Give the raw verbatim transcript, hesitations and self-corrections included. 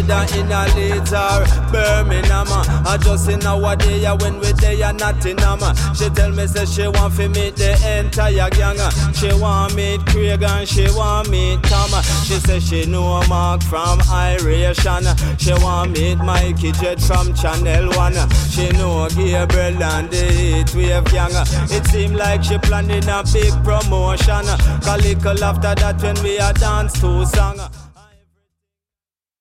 whether in a Leeds or Birmingham. I just in nowadays when we there not in Nottingham. She tell me say she want to meet the entire gang. She want meet Craig and she want meet Tom. She say she know Mark from Iration. She want meet Mikey Jet from Channel One. She know Gabriel and the Heatwave gang. It seem like she planning a big promotion. Cause little after that when we a dance to song.